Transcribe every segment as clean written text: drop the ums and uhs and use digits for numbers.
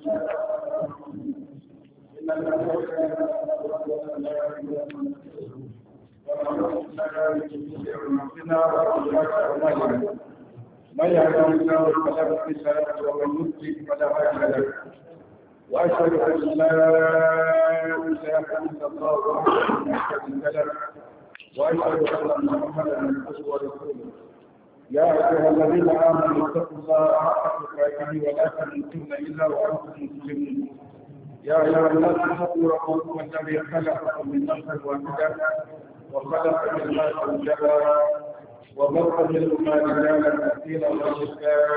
من يهده الله فلا مضل له ومن يضلل فلا هادي له واشهد ان لا اله الا الله وحده لا شريك له واشهد ان محمدا عبده ورسوله يا ايها الذين امنوا اتقوا الله حق تقاته ولا تموتن الا وانتم مسلمون يا ايها الناس اتقوا ربكم الذي خلقكم من نفس واحده وخلق منها زوجها وبث منهما رجالا كثيرا ونساء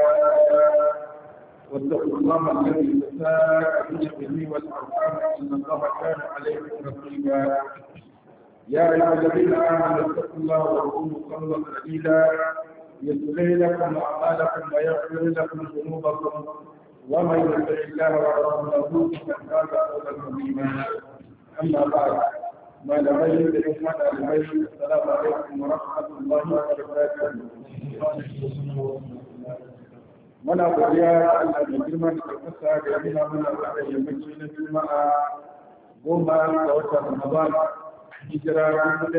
واتقوا الله الذي تساءلون به والارحام ان الله كان عليكم رقيبا يا ايها الذين امنوا اتقوا الله وقولوا قولا سديدا يصلح لكم اعمالكم ويغفر لكم ذنوبكم ومن يطع الله ورسوله فقد فاز فوزا عظيما اما بعد ما لم يدرك من البيت السلام عليكم ورحمه الله وبركاته muna godiya ga Allah da girma da kasa da yana muna da yammaci na Juma'a 10 ga watan Ramadan hijira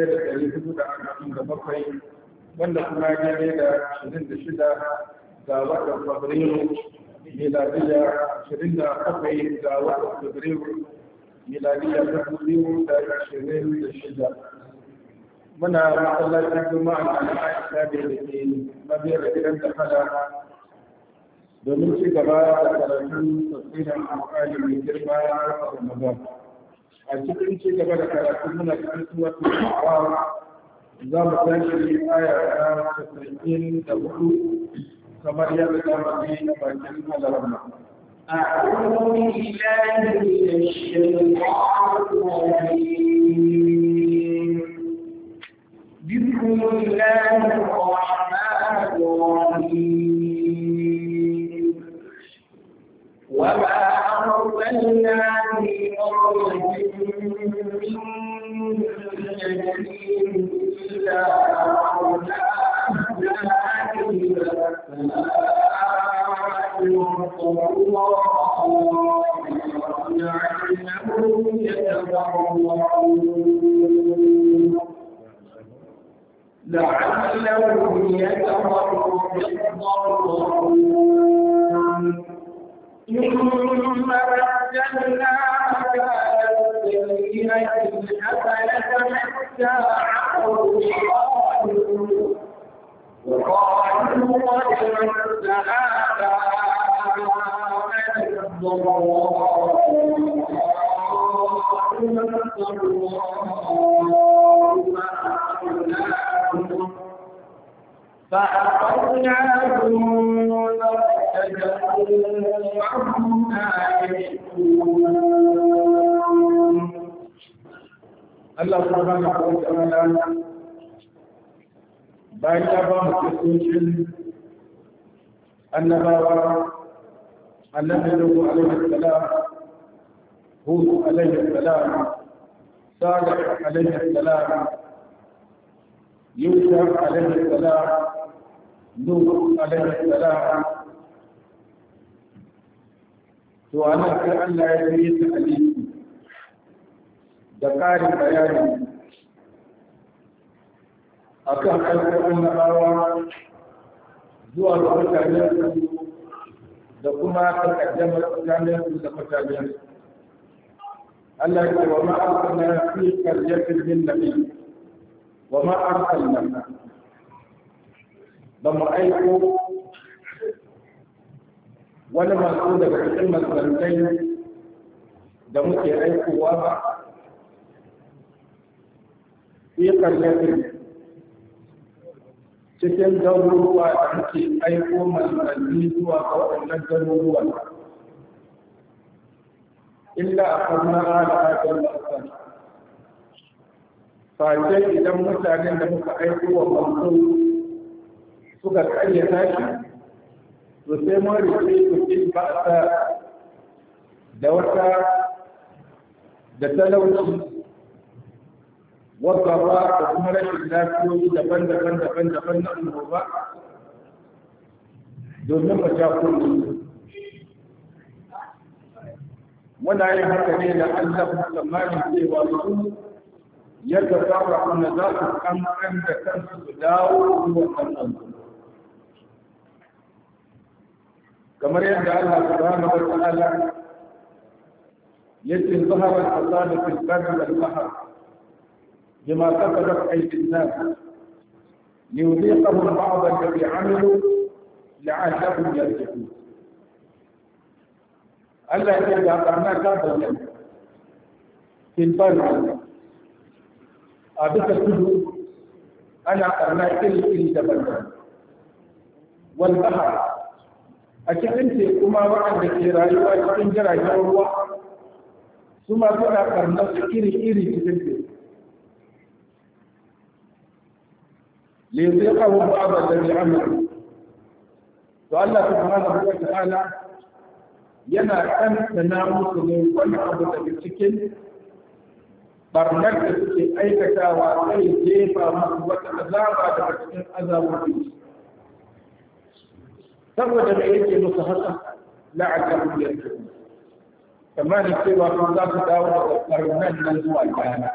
1447 wanda kuma ya ne da 26 ga watan Fabrairu miladiya 27 ga watan Fabrairu miladiya 2026 muna masallacin Juma'a na Aisha da ke mabiyar gidan da fada domin ci gaba da karatun tafsirin alƙali mai girma a Ramadan. A cikin ci gaba da karatun muna cikin suratul A'raf za mu tashi aya ta 94 kamar yadda ta mafi bakin halarma. أعوذ بالله من الشيطان الرجيم بسم الله الرحمن الرحيم وما أرسلنا في قرية من نبي إلا أخذنا لعلهم يتضرعون ثم بدلنا مكان السيئة الحسنة حتى عفوا وقالوا قد مس آباءنا الضراء فأخذناهم فارتجعوا عما يشكون الله سبحانه وتعالى bayan ya ba mu kisoshin annabawa annabi Nuhu alaihi salam Hud alaihi salam Salih alaihi salam Yusuf alaihi salam Nuh alaihi salam to ana sai Allah ya yi ta hadisi da ƙarin bayani akan aikata annabawa zuwa ga mutanen da kuma takaddamar tsakanin su da mutanen Allah ya ce wa ma arsalna fi qaryatin min nabiy wa ma arsalna ba mu aiko wani masu daga cikin manzantai da muke aikowa ba fi qaryatin cikin garuruwa da ake aiko manzanni zuwa ga waɗannan garuruwa illa a karna ala ajiyar masan face idan mutanen da muka aiko wa manzo suka karyata shi to sai mun rike su cikin ba'sa da wata da talauci wadda ba da kuma rashin lafiyoyi daban-daban na annoba domin ba ja kullu muna yin haka ne da Allah tsammanin cewa su yadda sarrafa za su kankan da kansu su dawo zuwa kansu kamar yadda Allah subhanahu wa ta'ala yace zahara al-fasad fi al-barri wal-bahr bima kasabat aydi an-nas liyudhiqahum ba'd alladhi 'amilu la'allahum yarji'un. Allah ya ga karna ka bayyana fil barri a bisa tudu ana karna iri daban-daban wal-bahr a cikin teku ma waɗanda ke rayuwa cikin jiragen ruwa su ma suna karnar iri-iri cikin teku. Lezai kawo ba'abar da ne amuru. To Allah subhanahu wa ta'ala yana ɗanɗana musu ne wani abu daga cikin barnar da suke aikatawa sai jefa musu wata azaba daga cikin azabobi. saboda da yake musu haka la'allahum yarji'un kamar da cewa kun za su dawo da karnan nan zuwa gana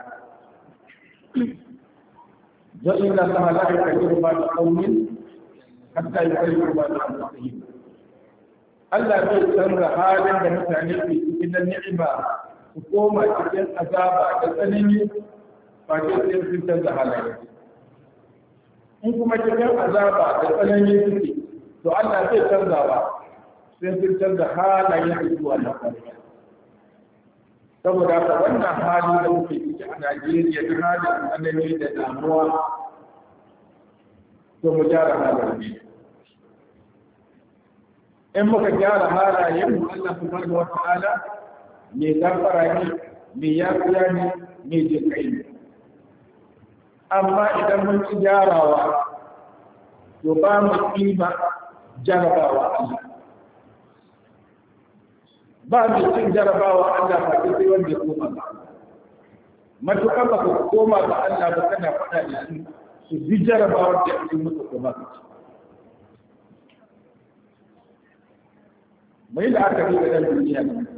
don inna allaha la yughayyiru ma bi qaumin hatta yughayyiru ma bi anfusihim Allah zai canza halin da mutane ke cikin na ni'ima su koma cikin azaba da tsanani ba ce sai sun canza halaye in kuma cikin azaba da tsanani suke to Allah zai canzawa sai sun canza halayen da zuwa na ƙarfi saboda haka wannan hali da muke ciki a Najeriya duk halin tsanani da damuwa to mu gyara halayen in muka gyara halayen mu Allah subhanahu wa ta'ala me gafara ne me yafiya ne me jinkai ne amma idan mun ci gyarawa to ba mu kima jarabawa Allah ba mu cin jarabawa Allah ba sai wanda ya koma ba matuƙar ba ka koma ga Allah ba kana faɗa da shi su bi jarabawar da ake musu koma ka ci mai da aka yi da ɗan duniya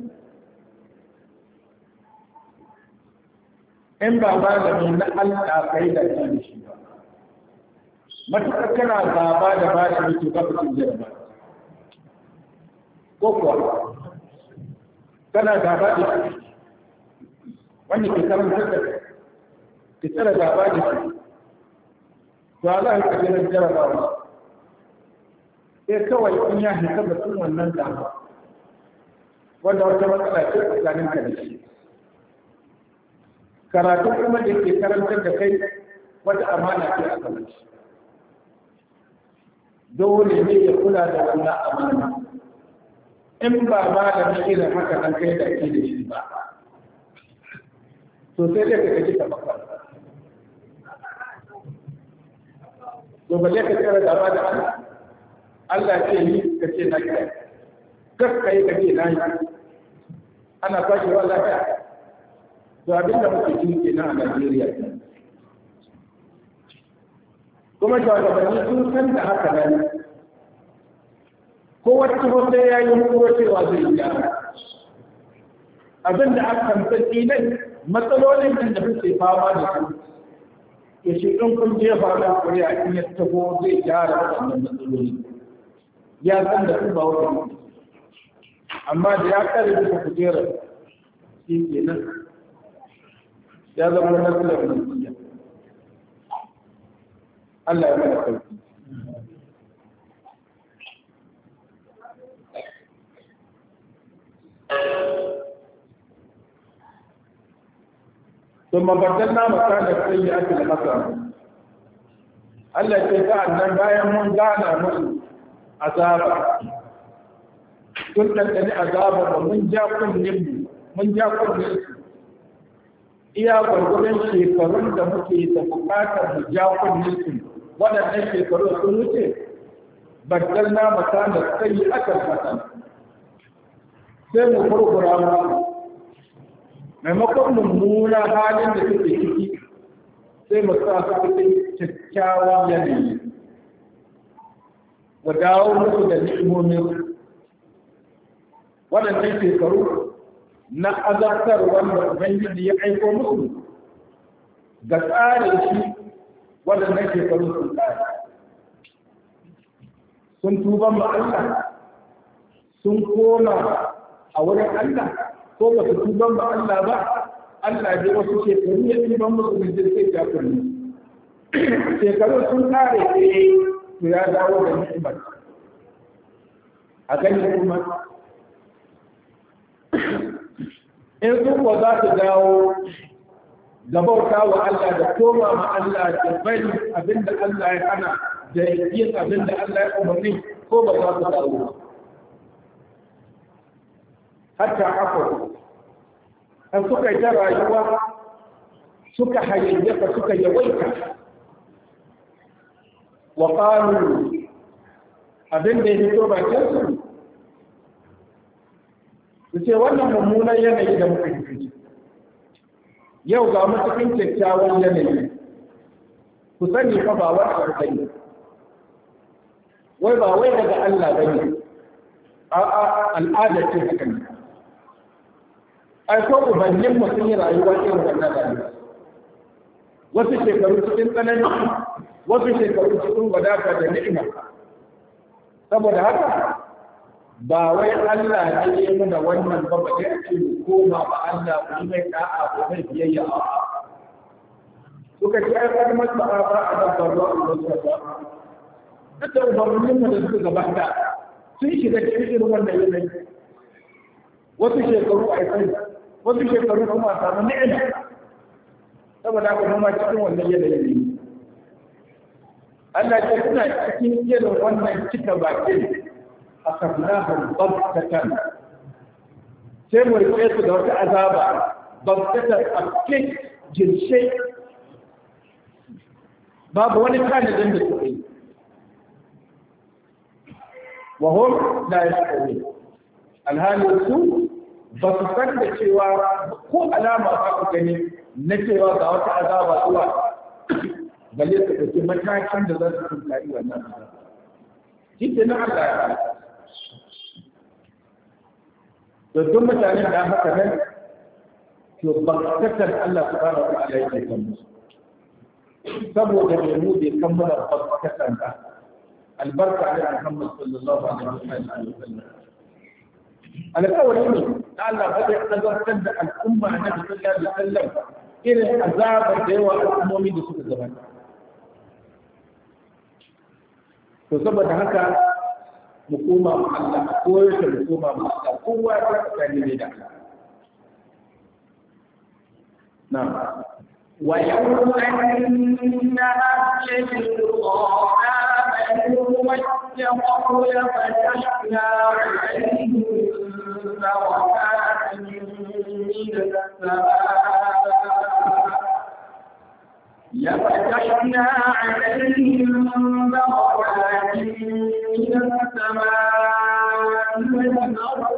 in ba malami na Allah kai da shi ba matuƙar kana gaba da ba da mutu ba ka cin jaraba ko kuwa kana gaba da shi wanda ke karantar da ke tsara gaba da shi to Allah ya kaje jarabawa sai kawai in ya hita batun wannan gaba wanda wata matsala ce tsakanin ka da shi karatu kuma da ke karantar da kai wata amana ce a kan shi dole ne ya kula da wannan amana in ba malami irin haka nan kai da ke da shi ba to sai dai ka kaji ka baka to balle ka tsara da ba da Allah ce ni ka ce na kai kai ka ce na yi ana kwashi wa lafiya to abin da muke ciki kenan a Najeriya kuma shugabanni sun san da haka nan ko wata wanda ya yi hukuro cewa zai gyara abin da aka kamfanci nan matsalolin da suke fama da su ya shi ɗin kun jefa na kuri'a in ya taho zai gyara waɗannan matsaloli ya san da su ba wata amma da ya kare bisa kujerar shi ke nan ya zama nasarar mulkiya Allah ya mana sauki ثم بدلنا مكان السيئات الحسنة Allah ce sa'an nan bayan mun gana musu azaba sun ɗanɗani azaba ba mun ja kunnen su iya gwargwadon shekarun da muke da bukatar mu ja kunnen su waɗannan shekaru sun wuce baddalna makana sai aka fata sai mu kurkura mu maimakon mummuna halin da suke ciki sai mu sa su cikin kyakkyawan yanayi mu dawo musu da ni'imomin waɗannan shekaru na azabtar wanda Ubangiji ya aiko musu ga tsarin shi waɗannan shekaru sun tsari. Sun tuban ma Allah, sun koma a wurin Allah, ko ba su tuban ma Allah ba, Allah dai wasu shekaru ya tuban musu da jirgin jakuni. Shekaru sun tsare to ya dawo da ni'imar. A gani kuma, in su ko za su dawo da bauta wa Allah da koma ma Allah da bari abinda Allah ya hana da yin abinda Allah ya umarni ko ba za su dawo. Hatta haka, an suka yi ta rayuwa suka hayayyafa suka yawaita wa ƙalu abinda ya fito bakinsu su ce wannan mummunan yanayi da muka yi yau ga mu cikin kyakkyawan yanayi ku sani fa ba wani abu bane wai ba wai daga Allah bane a'a al'ada ce haka ne ai ko ubannin mu sun yi rayuwa irin wannan rayuwa wasu shekaru cikin tsanani wasu shekaru cikin wadata da ni'ima saboda haka ba wai Allah ne ya muna wannan ba ba sai a ce koma ba Allah ku mai da'a ko mai biyayya a suka ce ai kan masa ba a da barwa Allah ba da ubannin mu da suka gabata sun shiga cikin irin wannan yanayi wasu shekaru a kai wasu shekaru kuma a samu ni'ima saboda haka kuma cikin wannan yanayi Allah ya tuna cikin irin wannan cika bakin أخذناهم ضبطة سيمو رفعت دورة عذابا ضبطة أكيد جنشي باب وني كان جنب السعيد وهم لا يشعرون الهالي السوء بطفن بشيوا هو علامة أكدني نشيوا دورة عذابا سوا بل يتبقى متاكين دورة سنتائي والناس جدا نعلم to duk mutanen da haka nan to bakkatar Allah subhanahu wa ta'ala yake kan musu saboda mu bai kammala bakkatar da albarka ala Muhammad sallallahu alaihi wa sallam alƙawari ne Allah ba zai azabtar da al'umma na sallallahu alaihi wa sallam irin azabar da yawa al'ummomi da suka gabata to saboda haka mu koma ma Allah ko yake mu koma ma Allah kowa ya tsani ne da Allah na'am wa yawma anna ahlil qur'ana amanu wattaqu la fatahna 'alayhim barakatin min as-samaa'i لفتحنا عليهم بركات من السماء والأرض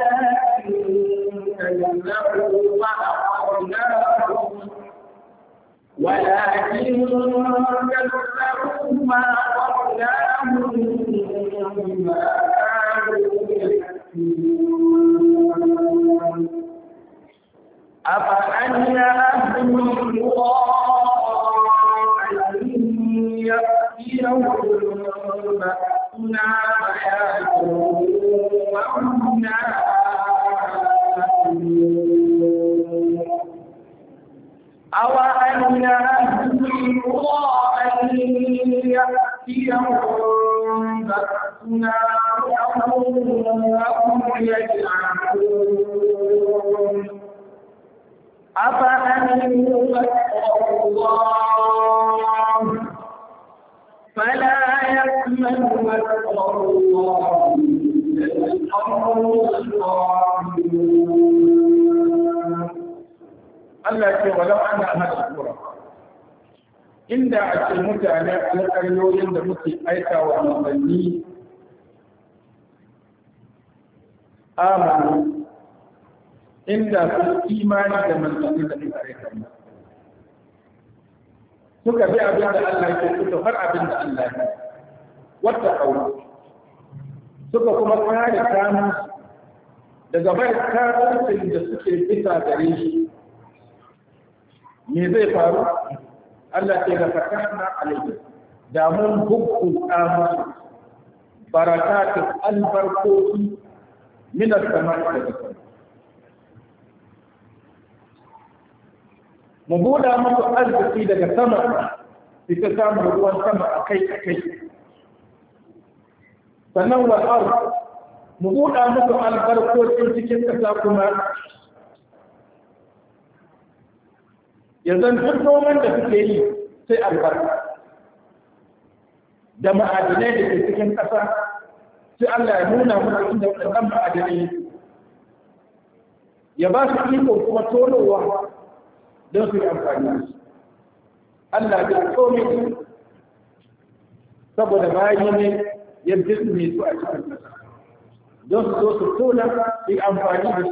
ولكن كذبوا فأخذناهم بما كانوا يكسبون أفأمن أهل القرى يأتيهم بأسنا بياتا وهم نائمون أوأمن أهل القرى أن يأتيهم بأسنا وهم يجعلون أفأمنوا مكر الله فلا يأمن مكر الله Allah ce walau ana hada kura inda a ce mutane alƙaryoyin da muke aika wa manzanni amanu inda su imani da manzanni da suka aika mu suka bi abin da Allah ke suka har abin da Allah ke wata kawo suka kuma kare kanu daga bai kafircin da suke bisa gare shi me zai faru Allah ce da fatana alaihi da mun hukku musu barakatun albarkoki min as-sama'i daga sama mu buɗa musu arziki daga sama ita samun ruwan sama akai sannan wal ard mu buɗa musu albarkokin cikin ƙasa kuma yanzu duk noman da suke yi sai albarka da ma'adinai da ke cikin ƙasa sai Allah ya nuna musu inda waɗannan ma'adinai ya ba su iko kuma tonowa don su yi amfani da su Allah bai komai saboda bayi ne ya bisne su a cikin ƙasa don su zo su tona su yi amfani da su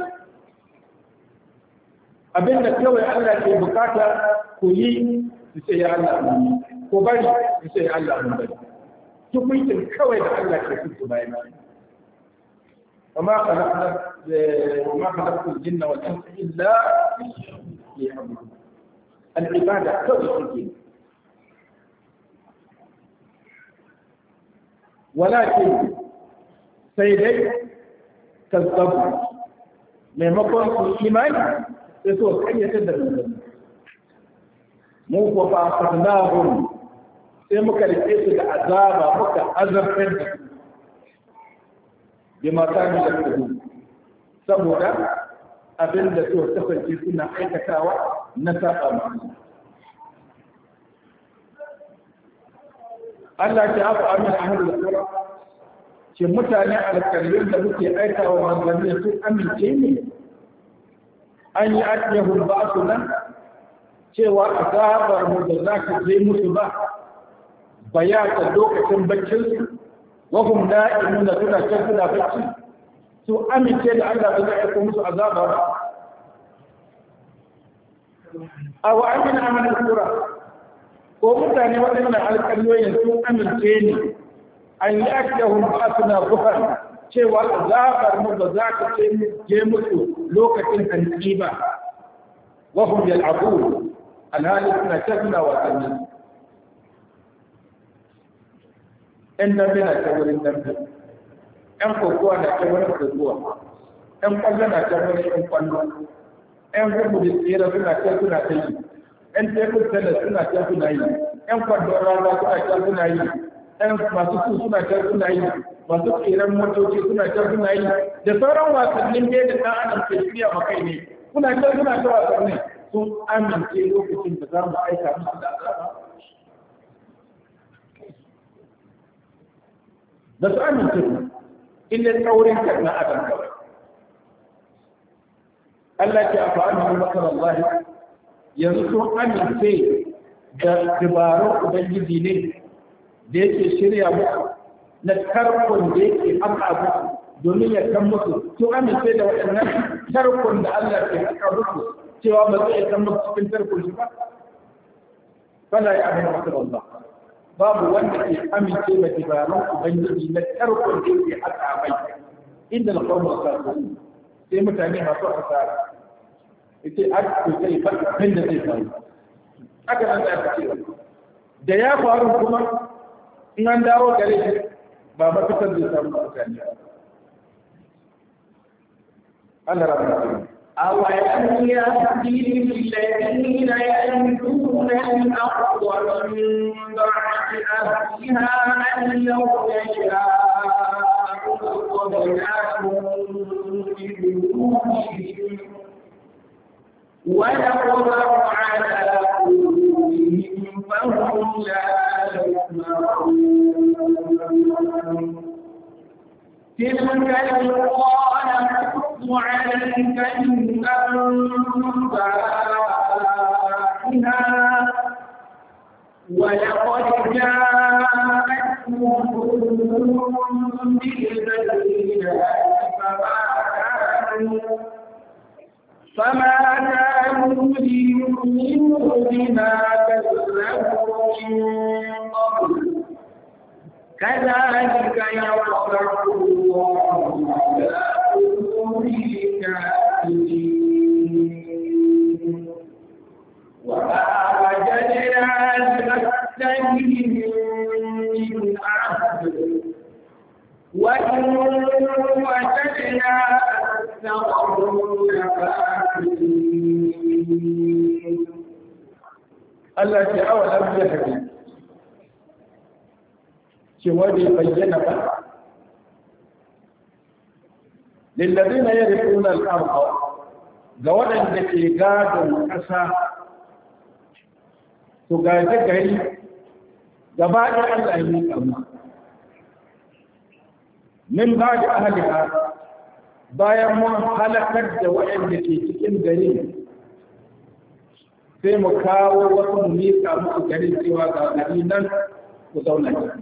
abinda kawai Allah ke bukata ku yi su ce ya Allah mun ko bari su ce ya Allah mun bari tukuncin kawai da Allah ke su bayan وما خلقت الجن والانس الا ليعبدون العباده كل ولكن سيدي كذبوا maimakon su imani sai su kayyatar da su mu ko fa fadnahum sai muka rike su da azaba muka azabtar da su bima kanu yaktubu saboda abin da su kasance suna aikatawa na saba musu Allah ta afa amin ahlul qura ce mutane alƙalin da muke aikawa manzanni sun amince ne an yi atiyahul ba'su nan cewa azabar mu da za ka je musu ba bayata lokacin baccin su wa hum na'imuna suna can suna bacci su amince da Allah ba zai aika musu azaba ba aw amina amal qura ko mutane waɗannan alƙalyoyin sun amince ne an yi akiyahun ba suna buhar cewa azabar mu ba za ka je musu lokacin hanci ba wahum yal'abu alhali suna tafina wasanni ɗan nan na ta wurin dambe ɗan kokowa na ta wurin kokowa ɗan ƙwallo na ta wurin ɗan ƙwallo ɗan gudu da tsira suna ta suna ta yi ɗan tekun tana suna ta suna yi ɗan kwandon rana suna ta suna yi ɗan masu su suna ta suna yi masu tseren motoci suna ta suna yi da sauran wasannin da ɗan adam ke shirya ma kai ne suna ta suna ta wasanni sun amince lokacin da za mu aika musu da azaba da su amince ku illa tsaurin kan na adam kawai Allah ke amfani da makar Allah yanzu sun amince da dabarun ubangiji ne da yake shirya musu na tarkon da yake aka musu domin ya kan musu sun amince da waɗannan tarkon da Allah ke aka musu cewa ba zai kan musu cikin tarkon shi ba fala ya amina makar Allah babu wanda ke amince da dabarun ubangiji na tarkon da yake aka mai inda na kawo masu sai mutane masu asara ita aka kai farkon da zai faru aka nan da aka ce da ya faru kuma in an dawo gare shi ba mafitar zai samu mutane Allah rahmatu أولم يهدي للذين يملكون الأرض من بعد أهلها أن لو يشاء أصبناهم بذنوبهم ونطبع على قلوبهم فهم لا يسمعون تلك القرى نقص عليك من أنبائها ولقد جاءتهم بالبينات فما كانوا ليؤمنوا بما كذبوا من قبل كذلك يطبع الله على قلوبهم وجدنا أكثرهم كافرين. Allah ce awa lam yahdi shi wani bayyana ba lilladina yarithuna al-ardh ga waɗanda ke gadon ƙasa su gaje gari gaba da Allah yi kama min ba da ahliha bayan mun halakar da waɗanda ke cikin gari sai mu kawo wasu mu miƙa musu garin cewa ga gari nan ku zauna ciki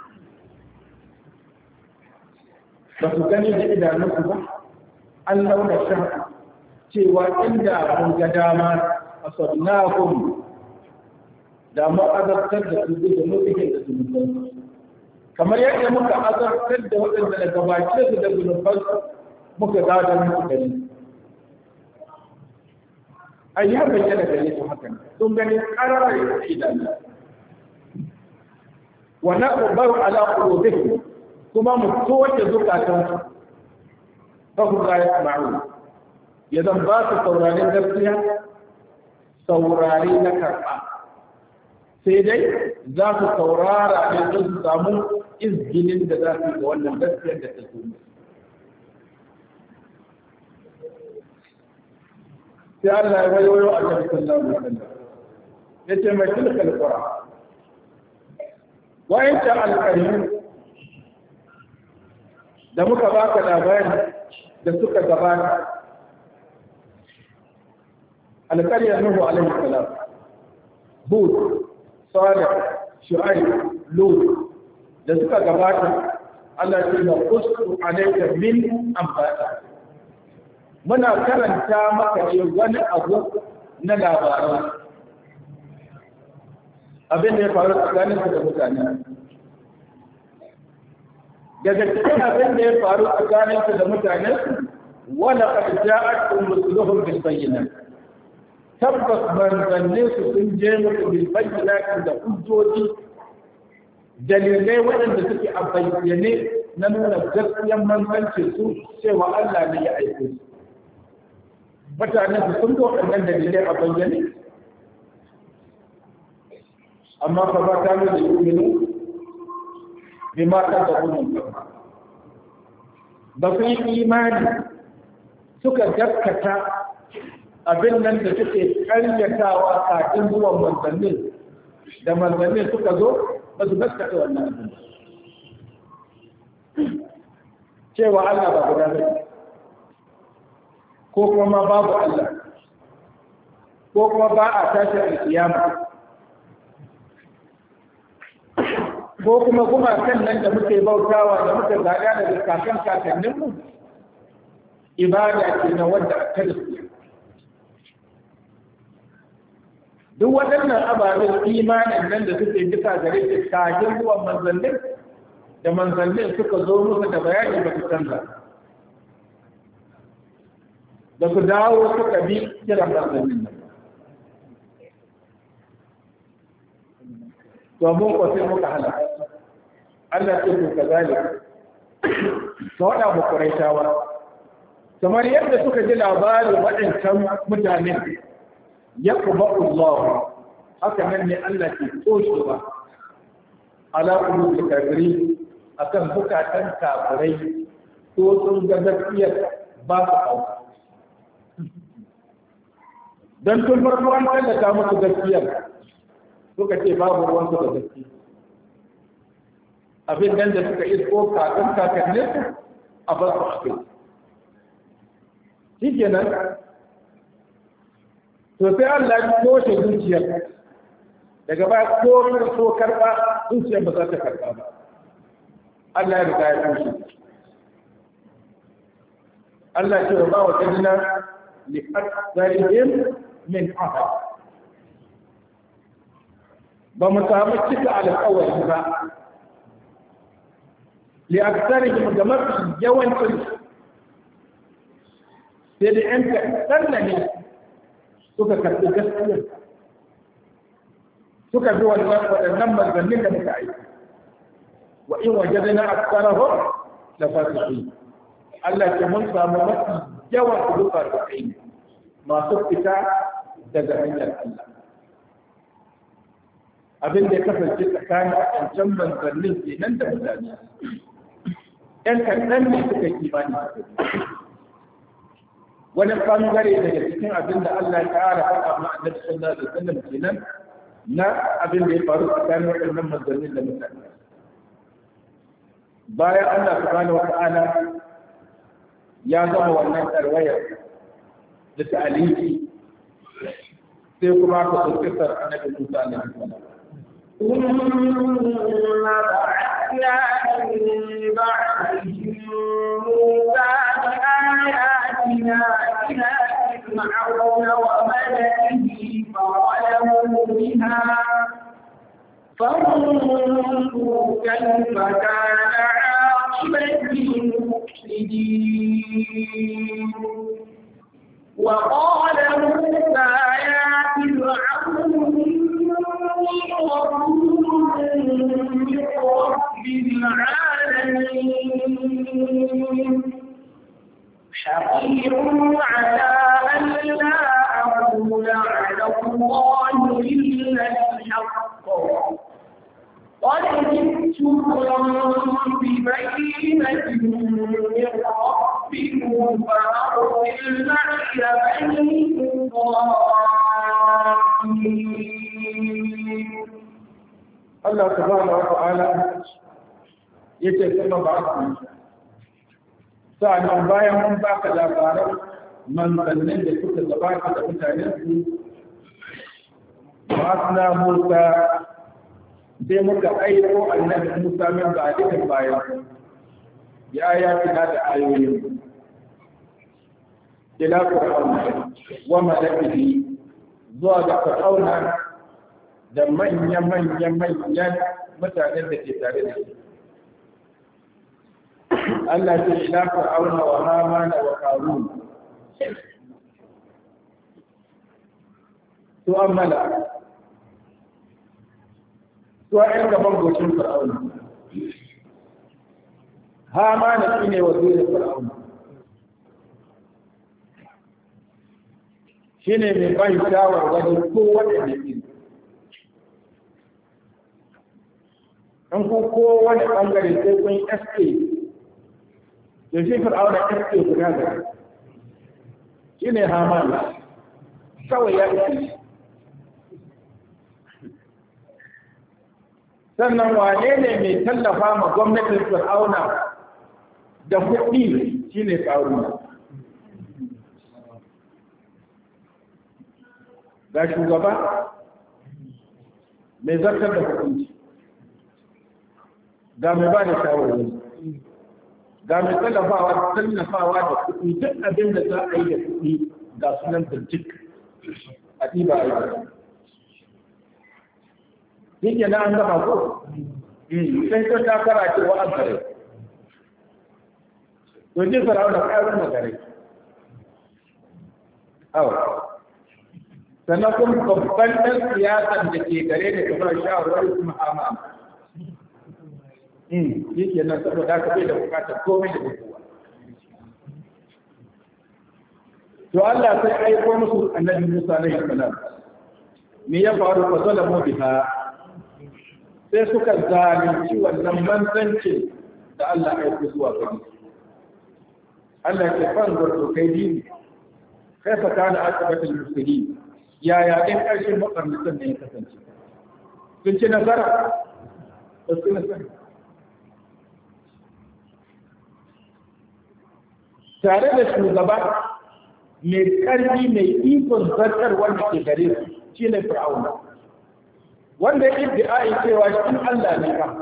ba su gani da idanunsu ba an launa shan cewa inda mun ga dama a saunahun da mu azabtar da su da mutukin da zunubansu kamar yadda muka azabtar da waɗanda da gabace su da zunubansu muka gadon musu gari ai ya bayyana gare su hakan sun gani ƙarara ya fi idanu wa naqbaru ala qulubihim kuma mu toke zukatansu fa hum la yasma'un yadan ba su saurarin gaskiya saurari na karɓa sai dai za su saurara ne don su samu izginin da za su yi ga wannan gaskiyar da ta zo sai Allah ya wayo a Annabi sallallahu alaihi wasallam yace mai tilkal qura wa anta al-qarim da muka baka labari da suka gabata al-qaryah nuhu alaihi salam hud salih shu'aib lut da suka gabata Allah ya ce na qussu alayka min anba'a muna karanta maka ne wani abu na labaran abin da ya faru tsakanin da mutane daga cikin abin da ya faru tsakanin da mutane wala qad ja'atkum rusuluhum bil bayyinat tabbas manzannin su sun je muku bil bayyinat da hujjoji dalilai waɗanda suke a bayyane na nuna gaskiyar manzancin su cewa Allah ne ya aiko su mutane su sun zo waɗannan dalilai a bayyane amma fa ba ta nuna yu'minu bi ma ta da wannan ba su yi imani suka gaskata abin nan da suke karyatawa kafin zuwan manzannin da manzannin suka zo ba su gaskata wannan abin cewa Allah ba guda ne ko kuma babu Allah ko kuma ba a tashi alkiyama ko kuma gumakan nan da muke bautawa da muka zaga daga kakanninmu ibada ce na wanda aka da su duk waɗannan ababen imanin nan da suke bisa gare su kafin zuwan manzannin da manzannin suka zo musu da bayani ba su canza da su dawo suka bi kiran manzannin nan domin ko sai muka hana Allah ce to kazalik to wada mu Quraishawa kamar yadda suka ji labarin waɗancan mutanen yaqba'u Allah haka nan ne Allah ke toshewa ala qulubil kafirin akan bukatan kafirai to sun ga gaskiya ba su auka dan tun farko an tallata musu gaskiya suka ce babu ruwan su da gaskiya abin nan da suka isko kakannin a basu a kai shi kenan to sai Allah ya toshe zuciyar daga baya ko karba zuciyar ba za ta karba ba Allah ya riga ya toshe Allah ya ce wa ba wa kadina li aktsarihim min ahad ba mu samu cika alƙawari ba li aktsarihim ga mafi yawancin sai da ‘yan kaɗan ne suka karɓi gaskiya suka bi waɗannan manzannin da muka aiki wa in waje da na aksarahun da fasiki Allah ke mun samu mafi yawan su fasiki masu fita daga hanyar Allah abin da ya kasance tsakanin wancan manzannin kenan da mutane ‘yan kaɗan ne suka yi imani wani ɓangare daga cikin abin da Allah ya ƙara faɗa ma annabi sallallahu alaihi wasallam kenan na abin da ya faru tsakanin waɗannan manzannin da mutane bayan Allah subhanahu wata'ala ya gama wannan tsarwayar da ta'aliki sai kuma ka so kisar annabi Musa alaihi salam ثم بعثنا من بعدهم موسى بآياتنا إلى فرعون وملئه فظلموا بها فانظروا كيف كان عاقبة المفسدين وقال موسى يا فرعون رب العالمين حقير على أن لا أقول على الله إلا الحق قد جئتكم ببينة من ربكم فأرسل معي بني إسرائيل Allah subhanahu wa ta'ala yace kuma ba ku sa'an bayan mun baka labaran manzannin da suka gabata da mutanen su ma'asna Musa sai muka aiko annabi Musa min ba duka bayan ya kina da ayoyin ila fir'auna wa mala'ihi zuwa ga fir'auna da manya-manyan mutanen da ke tare da shi. Allah ce ila fir'auna wa hamana wa qarun. To amala. To ayin gaban gocin fir'auna. Hamana shine wazirin fir'auna. Shine mai bai shawarwari ko wanda ne. in ku kowane ɓangare sai kun SK da shi fir'auna SK guda da shi ne Haman kawai ya isi sannan wane ne mai tallafa ma gwamnatin fir'auna da kuɗi shi ne ƙaruna ga shugaba mai zartar da hukunci ga mai ba da shawarwari ga mai tallafawa da kuɗi duk abin da za a yi da kuɗi ga sunan bincik a ɗiba a yi yake na an gaba ko sai ta takara ce wa an kare to ji farawa da ƙarin magare awa sannan kuma babban ɗan siyasan da ke gare da kamar shawarwari kuma amana yake nan saboda ka bai da bukatar komai da kowa to Allah sai aiko musu annabi Musa alaihi salam me ya faru fa zalamu biha sai suka zalunci wannan manzanci da Allah ya aiko zuwa gare su Allah ya fanzur to kai dini kai fa kana akibatul mufsidin yaya din karshen makarnatan ne ya kasance sun ci nasara ba su nasara tare da shugaba mai ƙarfi mai ikon zartar wanda ke gare su shi ne fir'auna wanda ya iddi'ai cewa shi Allah ne ba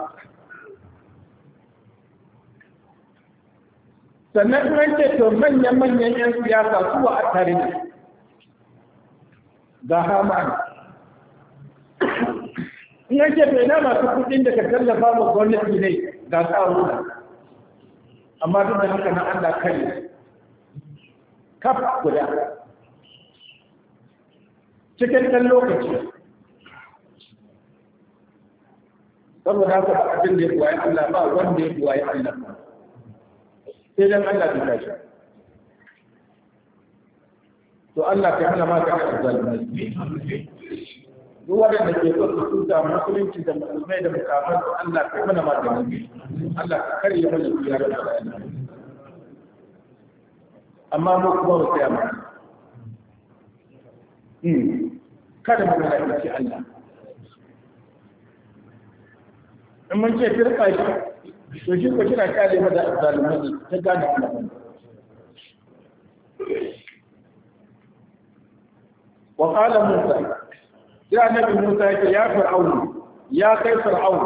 sannan in ce to manyan yan siyasa su a tare ne ga Haman in ce to ina masu kuɗin da ka tallafa wa gwamnati ne ga Qaruna amma duk da haka na Allah kai kaf guda cikin ɗan lokaci saboda haka abin da ya buwaye Allah ba wanda ya buwaye Allah sai dan Allah bai tashi to Allah ka hana maka da zalunci duk wanda ke so su tuta musulunci da musulmai da mukamman Allah ka hana maka da Allah ka kare mana biyar da amma mu kuma mu tsaya mu kada mu lalace Allah in mun ce firka shi to shi ko kina kare mu da zalunci ta gane Allah وقال موسى يا نبي موسى يا فرعون يا كي فرعون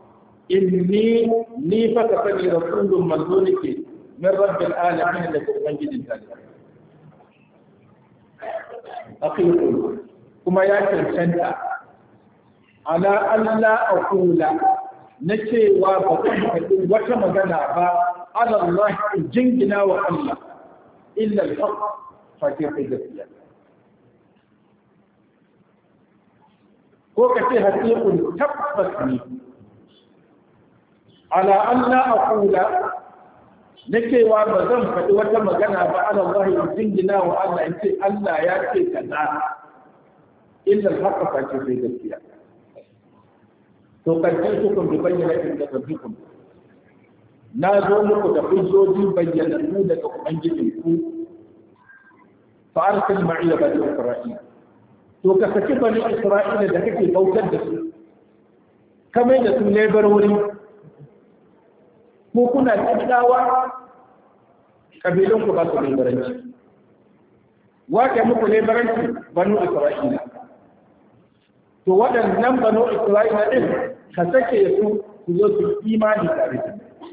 إني فتفني رسول من دونك من رب العالمين لكم من جد ذلك أقول كما يأكل على أن لا أقول نشي وفتح وكما على الله جنجنا وألا إلا الحق فكيف يجب ko ka ce haƙiƙun tabbas ne ala an la aqula na cewa ba zan faɗi wata magana ba ala Allah ya jingina wa Allah in ce Allah ya ce kaza illa al-haqqa fa ce sai gaskiya to kace su kun bayyana inda rabbikum na zo muku da hujjoji bayyanannu daga ubangijinku fa arsil ma'iya bani isra'ila to ka saki bani isra'ila da kake bautar da su kamar da su lebar wuri ko kuna tsadawa kabilun ku ba su lebaranci wake muku lebaranci banu isra'ila to waɗannan banu isra'ila din ka sake su ku zo su imani tare da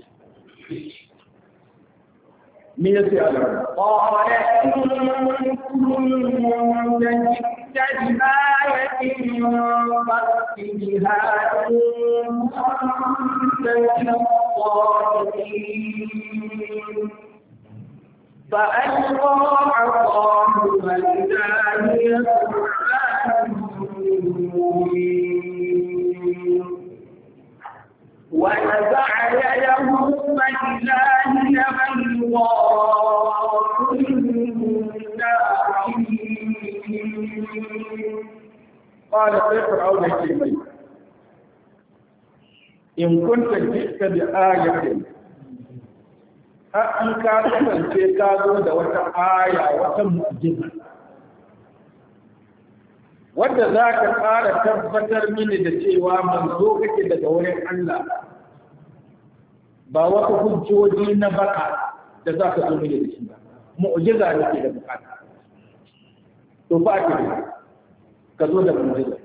me yace Allah qala in kuntum بآية فأت بها إن كنت من الصادقين فألقى عصاه فإذا هي ثعبان مبين ونزع يده فإذا هي بيضاء قال فرعون الكلمة إن كنت جئت بآية أنك kasance ka zo da wata aya wata mu'jiza wanda za ka ƙara tabbatar mini da cewa manzo kake daga wurin Allah ba wata hujjoji na baka da za ka zo mini da shi ba mu'jiza nake da bukata to fa ka zo da mu'jiza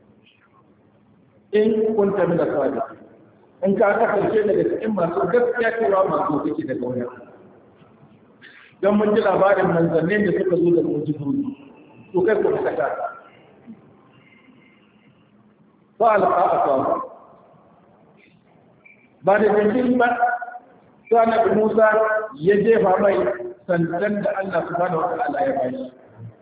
in kunta min as-sadiq in ka kasance daga cikin masu gaskiya cewa masu kake daga wurin dan mun ji labarin manzannin da suka zo da mu'jizoji to kai ko ka ta fa alqa ba da jinkiri ba sai annabi Musa ya jefa mai sandan da Allah subhanahu wa ta'ala ya bashi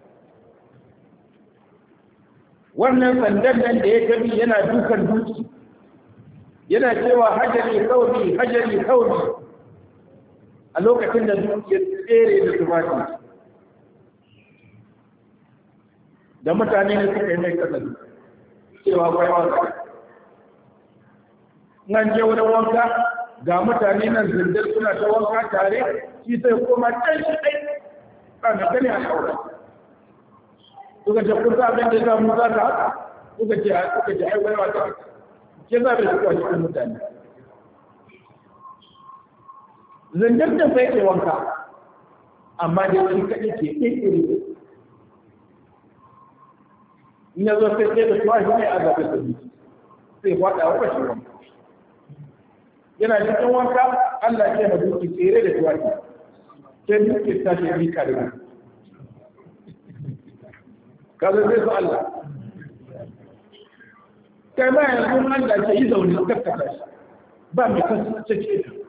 wannan sandan nan da ya gabi yana dukan dutse yana cewa hajari kauni a lokacin da dutse ya tsere da tufafi da mutane ne suka yi mai kasar cewa kwai wanka nan je wurin wanka ga mutane nan zindar suna ta wanka tare shi sai koma can shi ɗai ƙana gani a shawara suka ce kun sa abin da za mu za ta haka suka ce ai waiwa ta ke za bai suka cikin mutane zindar da sai ke wanka amma dai wani kaɗai ke ƙirƙiri in ya zo sai da tuwa shi ne a zaɓe da sai faɗa wa fashe wanka yana cikin wanka Allah ke na duki tsere da tuwa ke sai duki tashi rika da wani kaza zai su Allah kai ba yanzu Allah ke yi zaune kaskata shi ba mai kasance ce ta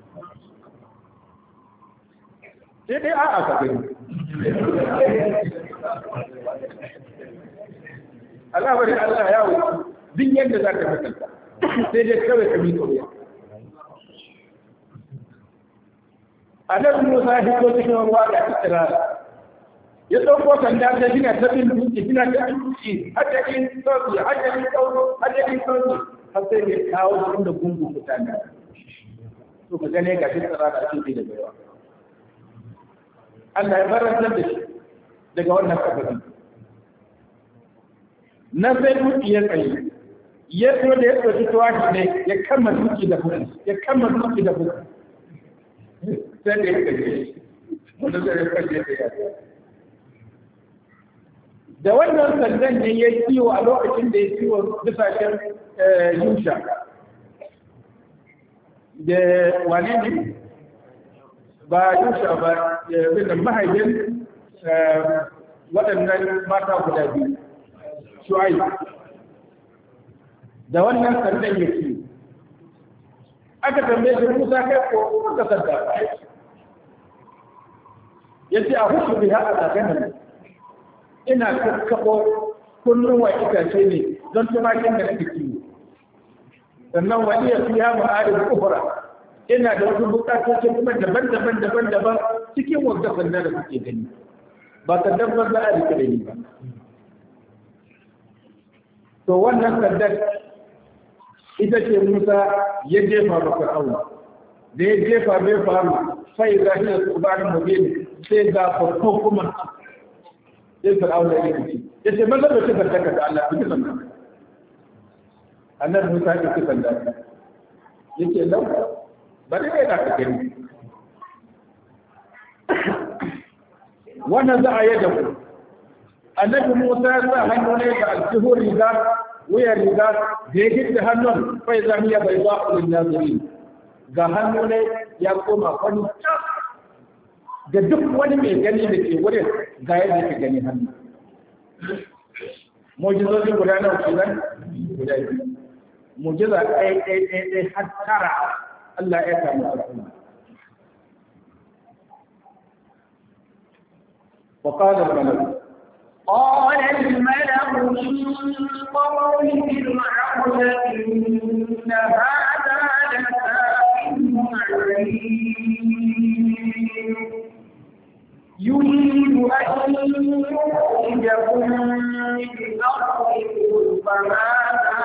sai dai a'a ka gani al'amari Allah ya wuce duk yadda za ka makanta sai dai kawai ka miƙa wuya annabi Musa ya fito cikin ruwa da tsira ya dauko sanda da gina ta bin duki gina ta duki hajjin sauki hajjin sauki har sai ya kawo cikin da gungu mutane to ka gane ga tsira da ake da baiwa Allah ya barantar da shi daga wannan kafarin na sai duki ya tsaye ya so da ya tsoci tuwashi ne ya kama duki da buki sai da ya kaje wanda zai kaje da ya da wannan sandan ne ya kiwo a lokacin da ya kiwo bisashen yusha da wane ne ba yusha ba da mahaifin waɗannan mata guda biyu shu'ayi da wannan sandan ya kiwo aka tambaye shi Musa kai ko ka sanda yace a husu biha a ganin ina kakkabo kunnuwa itace ne don tumakin da nake kiwo sannan wani ya fiya ma'arif ukhra ina da wasu bukatoci kuma daban-daban cikin wanda sanda da kuke gani ba sandan ba za a rike da ni ba to wannan sandan ita ce Musa ya jefa ba Fir'auna da ya jefa bai faru sai ga shi da tsubanin mubin sai ga farko kuma sai Fir'auna ya ce ya ce maza da kika daga da Allah kike san annabi Musa ya ce san da yake lau ba dai da ka gani wannan za a yi da ku annabi Musa ya sa hannu ne ga al-juhur riga wuya riga da ya gidda hannun fai zamiya bai za a nazari ga hannu ne ya koma kwani da duk wani mai gani da ke wurin ga yadda ke gani hannu mujizozin guda nawa kenan guda biyu mujiza ɗaya har tara Allah ya samu al'umma وقال الملك قال الملأ من قوم فرعون إن هذا لساحر عليم يريد أن يخرجكم من أرضكم فماذا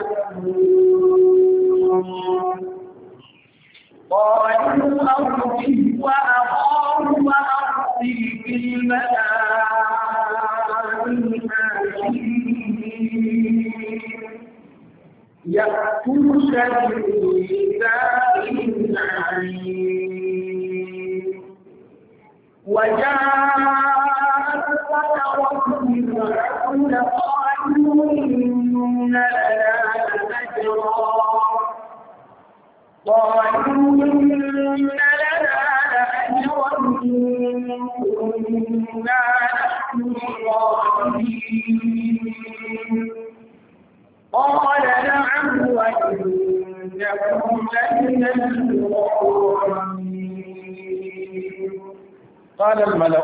تأمرون قالوا أرجه وأخاه وأرسل في المدائن يأتوك بميزان عليم وجاءت سكرة فرعون قالوا إن لنا لأجرا قالوا إن لنا لأجرا إن كنا نحن الغالبين قال نعم وإنكم لمن المقربين قال الملأ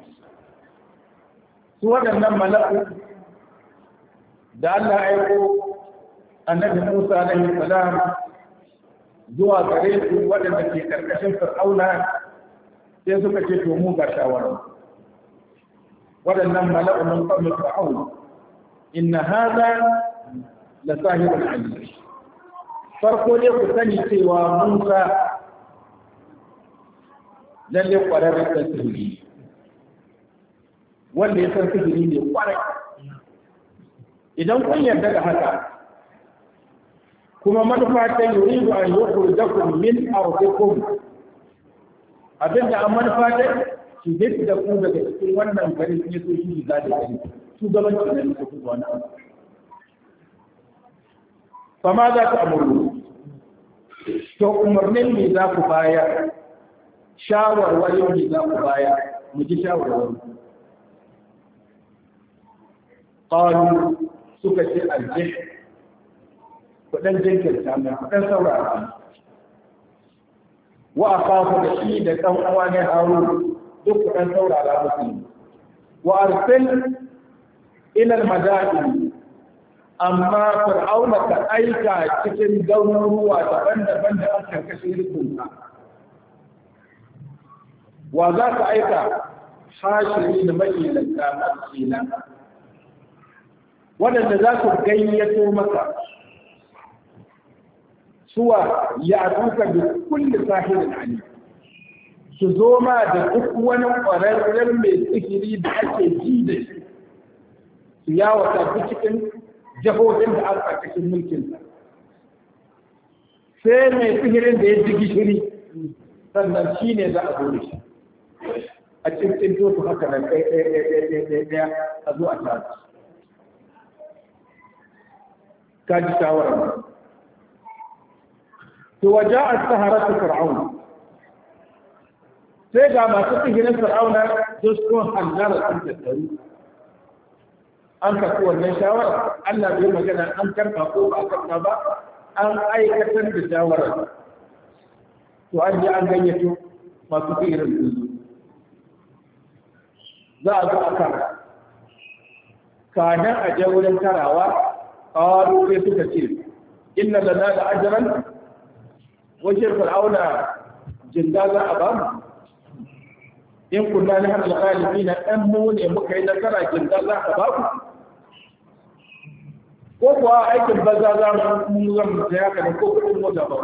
سوى أن الملأ da Allah ya aiko annabi Musa alaihi salam zuwa gare su waɗanda ke karkashin Fir'auna sai suka ce to mu ga shawara waɗannan mala'u min qawmi Fir'aun inna hadha la sahirun alim farko dai ku sani cewa Musa lalle kwararren kan sihiri wanda ya san sihiri ne kwarai idan kun yarda da haka kuma manufa ta yuridu an yukhrijakum min ardikum abinda an manufa ta ki da ku daga cikin wannan gari ne so shi ga da gari shugabanci ne ku wannan fa ma za ku amuru to umarnin me za ku bayar shawarwari ne za ku bayar mu ji shawarwari qalu suka ce aljih kudan jinkirta mai kudan saurara wa akafu da shi da ɗan uwa ne Harun duk kudan saurara musu wa arsil ila al-madain amma fir'auna ka aika cikin garuruwa daban-daban da aka kashe rukunta wa za ka aika hashiri da maƙilanta masu kila waɗanda za su gayyato maka suwa ya tuka da kulle sahirin ali su zo ma da duk wani ƙwararren mai sihiri da ake ji da shi su yawata duk cikin jihohin da aka cikin mulkinsa sai mai sihirin da ya ji gishiri sannan shi ne za a zo da shi a cikin tosu haka nan ɗaya a zo a tasu ka ji shawarar to waje a sahara ta fir'auna sai ga masu sihirin fir'auna su sun hallara sun tattaru an kafi wannan shawara Allah bai magana an karɓa ko ba karɓa ba an aikatar da shawarar to an ji an gayyato masu sihirin su za a zo a kara kanan a je wurin karawa ƙaru sai suka ce inna lana da ajiran wajen fir'auna jinda za a ba mu in kunna na hannun galibi na ɗan mu ne muka yi nasara jinda za a ba ku ko kuwa aikin banza za mu zan mutu ya kada ko kudin mu gaba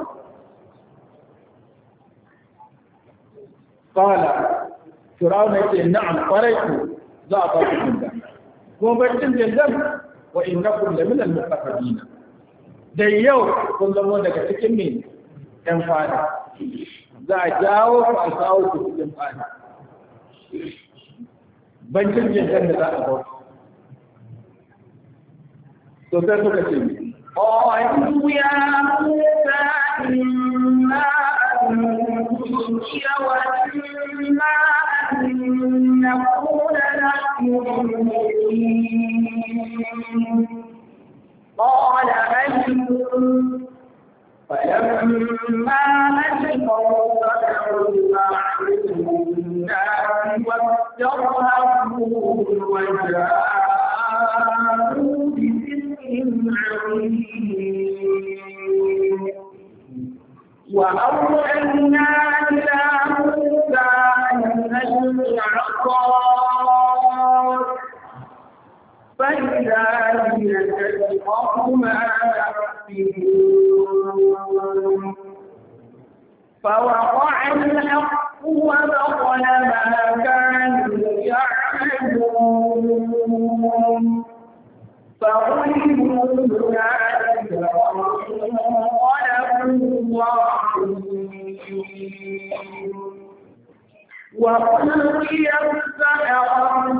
qala fir'auna yake na'am qaraitu za a ba ku jinda ko baccin jindan wa innakum la min al-muqarrabin da yau kun zama daga cikin me ɗan fada za a jawo ku a kawo ku cikin fada bancin jindan da za a ba to sai suka ce قالوا يا موسى إما أن نلقي وإما أن نكون نحن الملقين قال ألقوا فلما ألقوا سحروا أعينهم الناس واسترهبوهم وجاءوا وأوحينا إلى موسى أن ألق عصاك فإذا هي تلقف ما يحسبون فوقع الحق وبطل ما كانوا يعملون فغلبوا هنالك وانقلبوا ظالمين وألقي السحرة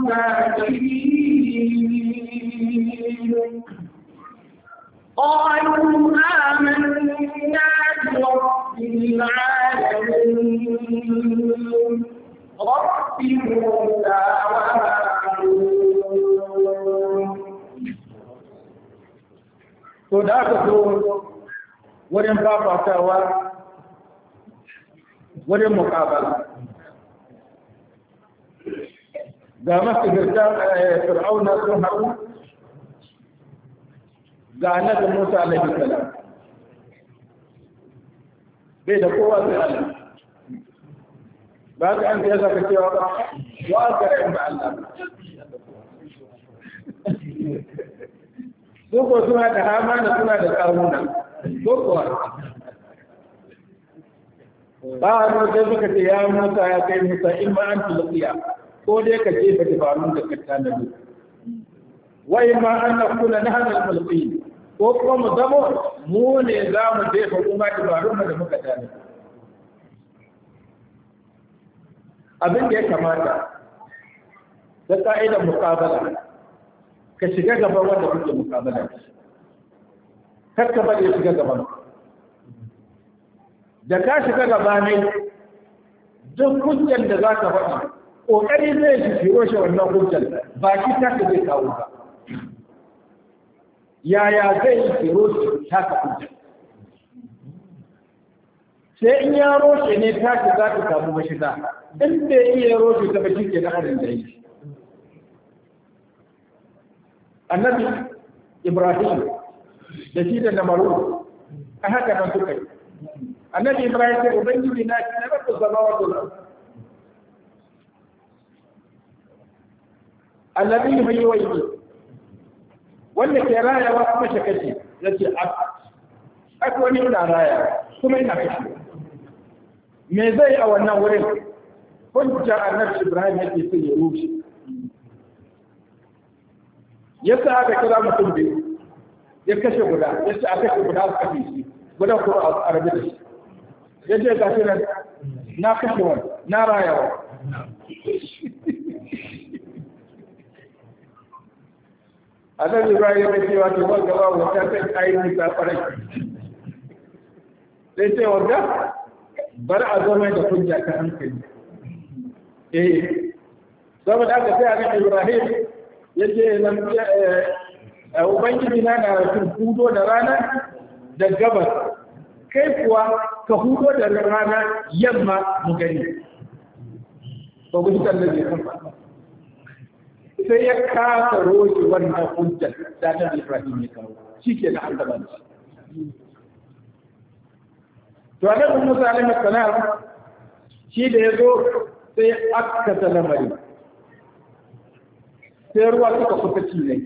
ساجدين قالوا آمنا برب العالمين رب موسى وهارون. to da aka zo wurin fafatawa wurin mukabala ga masu girta fir'auna sun haɗu ga annabi Musa alaihi salam bai da kowa sai Allah ba ka an ya saka cewa ba wa ga ba Allah ko suna da hamana suna da karuna ko kuwa ba a sai suka ce ya Musa ya kai Musa in ma an tulqiya ko dai ka ce ba dabarun da ka tanadi wa in ma an nakuna nahnu al-mulqin ko kuma mu zamo mu ne za mu jefa kuma dabarun da muka tanadi abin da ya kamata da ka'idar muqabala ka shiga gaban wanda kuke mukabala kar ka bari shiga gaban da ka shiga gaba ne duk hujjar da za ka faɗi ƙoƙari zai shi shiro shi wannan hujjar ba shi ta ka zai kawo ba yaya zai yi shiro shi ta ka hujjar sai in ya roshe ne ta ka za ka samu mashiga in bai iya roshe ta ba shi ke na harin da yi annabi Ibrahim da shi da Namaru a haka nan suka yi annabi Ibrahim sai ubangiji na shi na rabu zama wato allazi yuhyi wa yumiit wanda ke rayawa kuma shi kashe yace akwai wani ina raya kuma ina kashe me zai a wannan wurin hujjar annabi Ibrahim yake son ya rushe yasa aka kira mutum biyu ya kashe guda yace a kashe guda aka kashe shi guda ko a rabe da shi yace ga shi nan na kashe wani na rayawa annabi Ibrahim ya ce wato ba gaba wata ta ayi ta farai sai ce wanda bar a zama da hujja ta hankali saboda aka sai annabi Ibrahim yace nan ubangiji na hudo da rana da gabas kai kuwa ka hudo da rana yamma mu gani to gudu kan da zai sai ya kasa roƙe wannan hujjar da annabi Ibrahim ya kawo shike na Allah ba to annabi Musa alaihi salam shi da yazo sai aka ta lamari sai ruwa suka kusa ci ne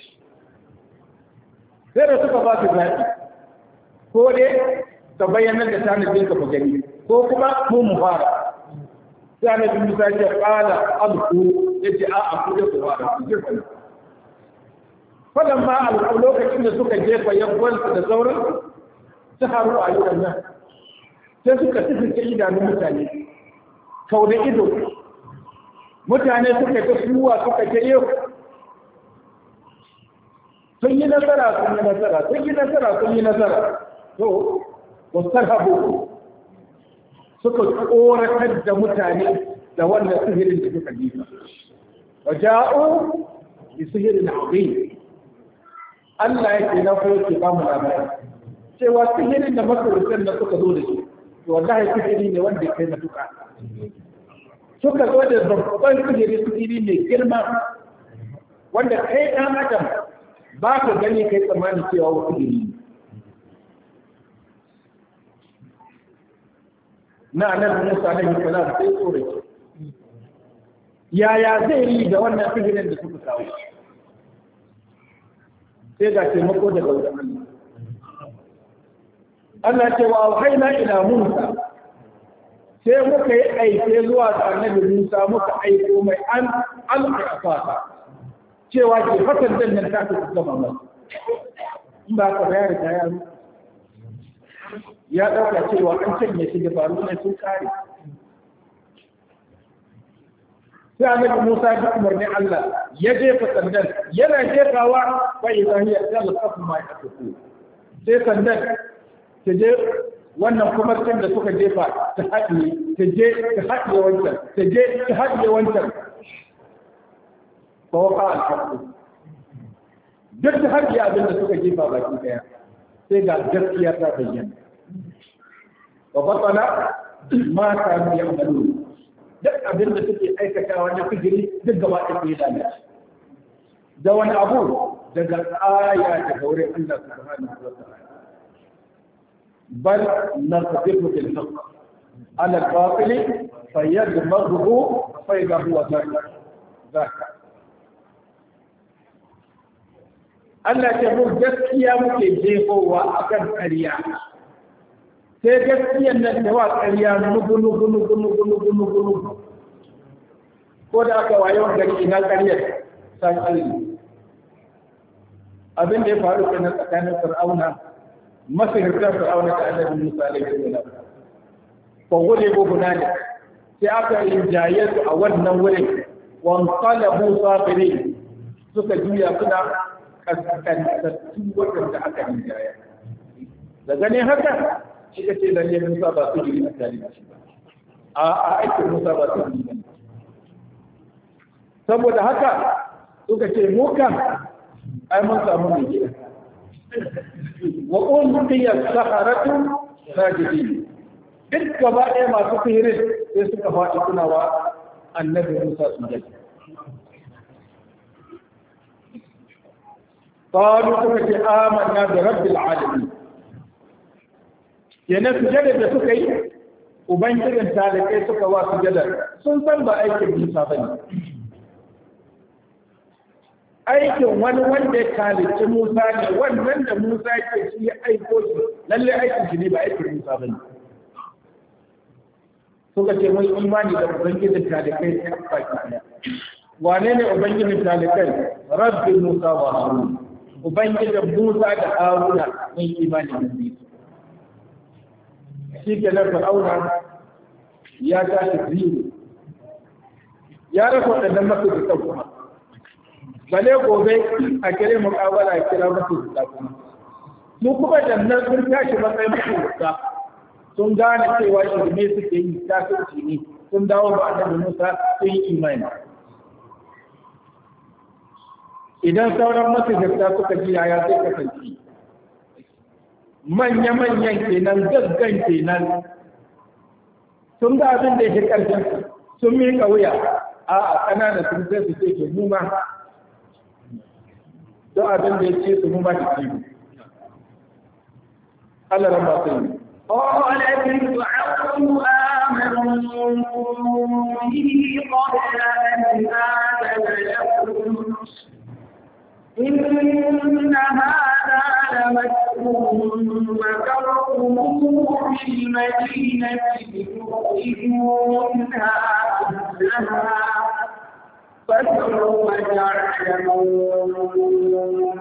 sai da suka ba su zaɓi ko dai ta bayyana da tanadin ka gani ko kuma mu fara sai annabi Musa ya qala abku yace a ku da ku fara falan ma a lokacin da suka jefa yabbansu da sauran su haru a yi nan sai suka tafi idanun mutane kau da ido mutane suka ta suwa suka ta yau sun yi nasara to wasu habu suka tsoratar da mutane da wannan sihirin da suka jifa waja'u bi sihirin azim Allah yake na ko yake ba mu labari cewa sihirin da masarutan da suka zo da shi to wallahi sihiri ne wanda kai matuƙa suka zo da babban sihiri mai girma wanda kai ɗan adam ba ka gani kai tsammani cewa wa sihiri na annabi Musa alaihi salam sai tsore yaya zai yi da wannan sihirin da suka kawo sai ga taimako daga wurin Allah ce wa auhayna ila Musa sai muka yi aike zuwa ga annabi Musa muka aiko mai an al'afata cewa ke fatan dannan ta ku gama mai in ba ka bayar da yaro ya dauka cewa an canye shi da faru ne sun kare sai annabi Musa ya umarni Allah ya jefa sandan yana jefawa fa idan ya talqafu ma yaqulu sai sandan ta je wannan kuma tun da suka jefa ta haɗiye ta je ta haɗiye wancan ta je ta haɗiye wancan fa waqa al-haqq duk da haɗiye abin da suka jefa baki daya sai ga gaskiya ta bayyana wa batala ma kanu ya'malun duk abin da suke aikatawa na fijiri duk gaba ɗaya ya lalace da wani abu daga aya daga wurin Allah subhanahu wa ta'ala bal naqdifu bil haqq ala al batil fayadmaghu fa idha huwa zaka Allah ce mu gaskiya muke jefowa akan ƙarya sai gaskiyan nan da wa ƙarya nugu ko da aka wayo gari ina ƙaryar san Allah abin da ya faru kenan tsakanin Fir'auna masihirtar Fir'auna da Annabi Musa alaihi salam ko gode ko gunani sai aka rinjaye su a wannan wurin wan qalabu safirin suka juya suna kaskantattu wanda aka rinjaye da ganin haka shi ka ce lalle Musa ba su jiri a tare da shi ba a aikin Musa ba su jiri ba saboda haka suka ce mu kan ai mun samu mai gida wa ulqiya as-saharatu sajidin duk gaba ɗaya masu sihirin sai suka faɗi suna wa annabi Musa sujada qalu suka ce amanna bi rabbil alamin yana sujada da suka yi ubangijin talibai suka wa sujada sun san ba aikin Musa bane aikin wani wanda ya kalice Musa ne wannan da Musa ke shi ya aiko shi lalle aikin shi ne ba aikin Musa bane suka ce mun imani da ubangijin talikai sai abba ki wane ne ubangijin talikai rabbi Musa wa Harun ubangijin Musa da Haruna mun imani da shi shi ke nan Fir'auna ya tashi zero ya rasa waɗannan masu da kuma bale gobe a kire muƙawala a kira masu da kuma mu kuma jannan sun tashi matsayin masu da sun gane cewa shirme suke yi tasirci ne sun dawo ba annabi Musa sun yi imani idan sauran masu da suka ji yaya zai kasance manya-manyan kenan gaggan kenan sun ga abin da ya fi ƙarfin sun miƙa wuya a ƙananan sun sai su ce ke mu ma don abin da ya ce su mu ma shi ciwo Allah ran ba su yi قال فرعون آمنوا به قبل أن آذن لكم إن هذا لمكر مكرتموه في المدينة لتخرجوا منها أهلها فسوف تعلمون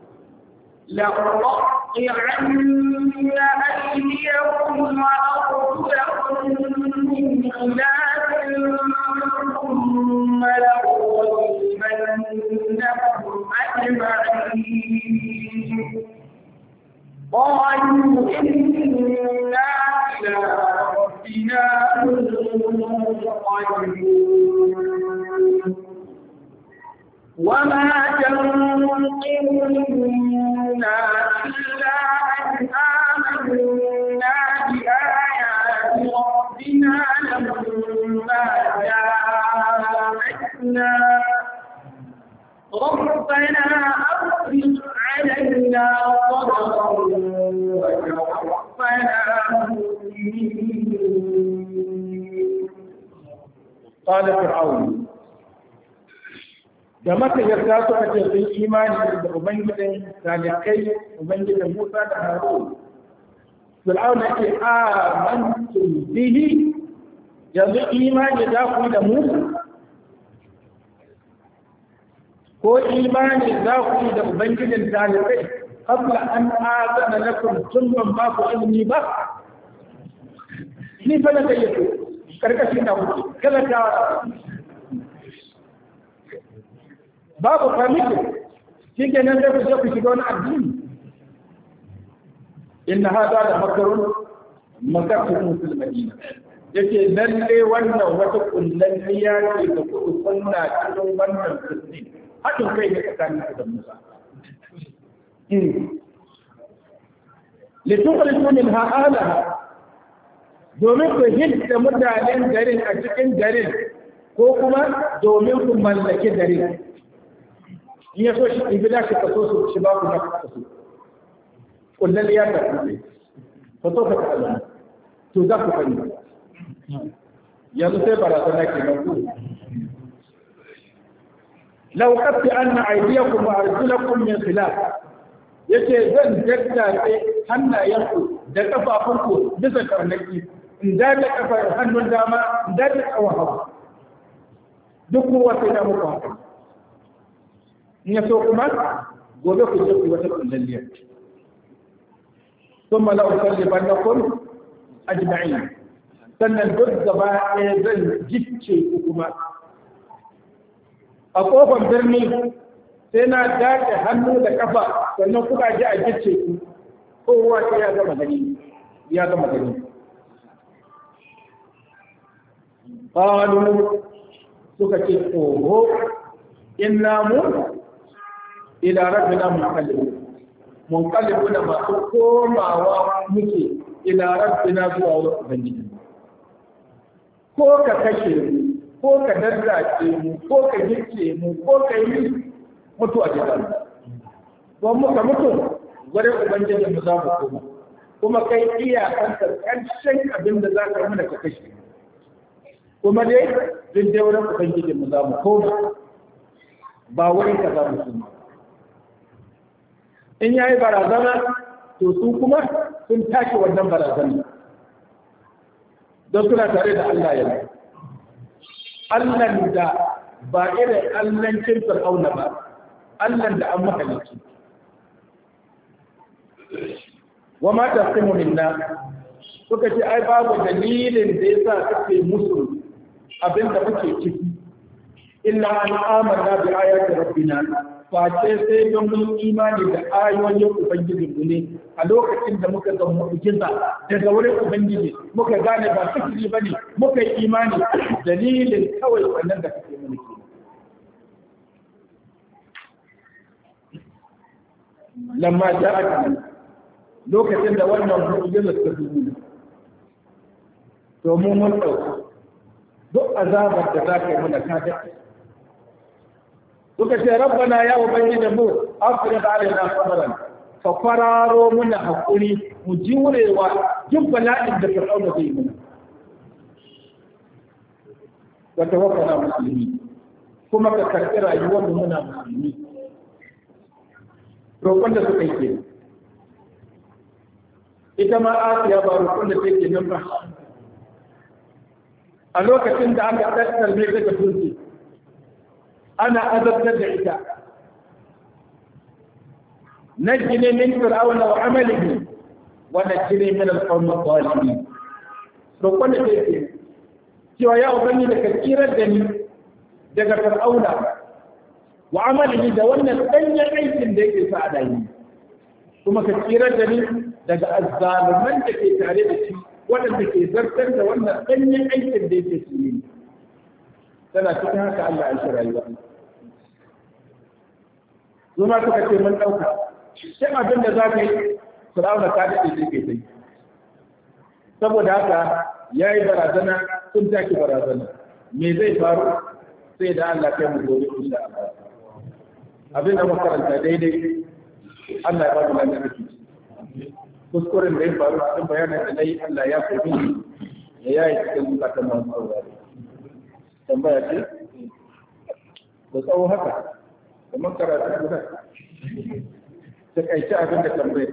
لأقطعن أيديكم وأرجلكم من خلاف ثم لأصلبنكم أجمعين قالوا إنا إلى ربنا منقلبون وما تنقم منا إلا أن آمنا بآيات ربنا لما جاءتنا ربنا أفرغ علينا صبرا وتوفنا مسلمين قال فرعون da maka yarda suka ce sun imani da ubangijin talikai ubangijin Musa da Harun Fir'auna ce amantum bihi yanzu imani za ku da Musa ko imani za ku da ubangijin talikai qabla an azana lakum tun ban ba ku ilmi ba ni fa na gayyato karkashin da kuke kala ta babu permission shi ke nan zai ku ku shiga wani addini inna hada da makarun makarun musulmani yake lalle wannan wata kullalliya ce da kudu sunna cikin wannan kristi haɗin kai ne tsakanin da Musa litukhriju minha ahliha domin ku hidda mutanen garin a cikin garin ko kuma domin ku mallaki garin in ya so shi ibida shi kaso su shi ba ku na kaso kullal ya ta ku fa to fa Allah to za ku fani yanzu sai barazana ke nan ku law qatti anna aydiyakum wa arjulakum min khilaf yace zan daddace hannayenku da kafafunku bisa karnaki in dace kafar hannun dama in dace tsawon hagu duk kowa sai da muku haka in ya so kuma gobe ku je ku wata kullalliyar ثم لأصلبنكم أجمعين sannan duk gaba ɗaya zan gicce ku kuma a ƙofar birni sai na dace hannu da ƙafa sannan kuka ji a gicce ku kowa sai ya gama gani qalu suka ce oho inna mu ila rabbina munqalibun da masu komawa muke ila rabbina zuwa wurin ubangiji ko ka kashe mu ko ka daddace mu ko ka gicce mu ko ka yi mutu a jiran don muka mutu wurin ubangiji mu za mu koma kuma kai iyakanka ƙarshen abin da za ka yi mana ka kashe kuma dai duk da wurin ubangiji mu za mu koma ba wurin ka za mu in ya yi barazana to su kuma sun tashi wannan barazana don suna tare da Allah ya yi Allahn da ba irin Allancin Fir'auna ba Allahn da an mahalicci wa ma tasimu minna suka ce ai babu dalilin da yasa kake musu abinda muke ciki illa an amanna bi ayati rabbina face sai don mun imani da ayoyin ubangiji ne a lokacin da muka ga mu'jiza daga wurin ubangiji muka gane ba sihiri bane muka yi imani dalilin kawai wannan da kake mulki lamma ja'aka lokacin da wannan mu'jiza ta zo to mun dauka duk azabar da zaka yi mana ka da suka ce rabbana ya ubangiji mu afriq alaina sabran fa fararo muna hakuri mu jurewa duk bala'in da fir'auna zai mana wa tawaffana muslimi kuma ka karɓi rayuwar mu muna musulmi roƙon da suka yi ke ita ma Asiya ba roƙon da take nan ba a lokacin da aka tattar mai daga turki ana azabtar da ita najini min fir'auna wa amalihi wa najini min al-qawmi adh-dhalimin to kwanda take cewa ya ubangi da kakirar da ni daga fir'auna wa amalihi da wannan danyen aikin da yake sa a dani kuma kakirar da ni daga azzaluman da ke tare da shi waɗanda ke zartar da wannan danyen aikin da yake yi tana cikin haka Allah ya shi rayuwa zuma suka ce mun ɗauka sai abin da za ka yi fir'auna ka daɗe shi ke sai saboda haka ya yi barazana sun taki barazana me zai faru sai da Allah kai mu gobe insha Allah abin da makaranta daidai Allah ya ba mu lafiya kuskuren da ya faru cikin bayanin da nayi Allah ya fi ya yayi cikin zukatan masu saurare tambaya ce da tsawo haka kamar karatu guda ta kaice abin da tambayar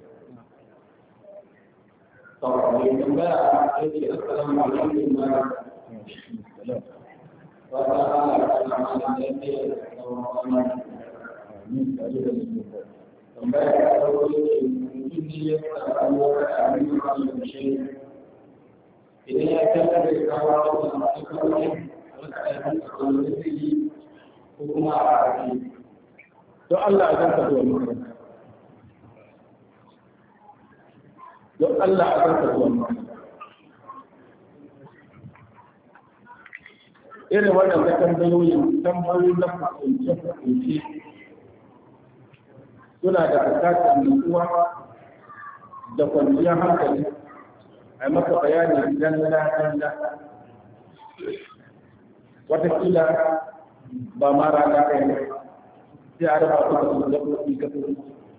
idan ya tabbata da kawo ko kuma a don Allah a zanta zuwa makaranta don Allah a zanta zuwa makaranta irin wannan da tambayoyi na hukunce suna da bukatar nutsuwa da kwanciyar hankali a maka bayani dalla watakila ba ma rana kai ne sai a raba su da su zaɓoɓi gaɓoɓi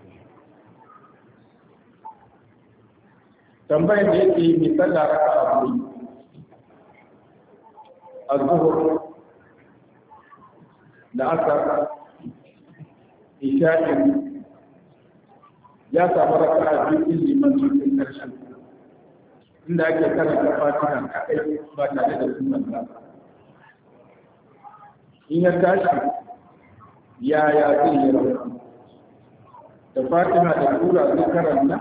tambayar da yake yi misalla raka a wuri a zuhur da asar isha'in ya samu raka a biyu liman cikin ƙarshen inda ake karanta fatiha kaɗai ba tare da sunan ba in ya tashi yaya zai yi rawa da fatiha da tura zai karanta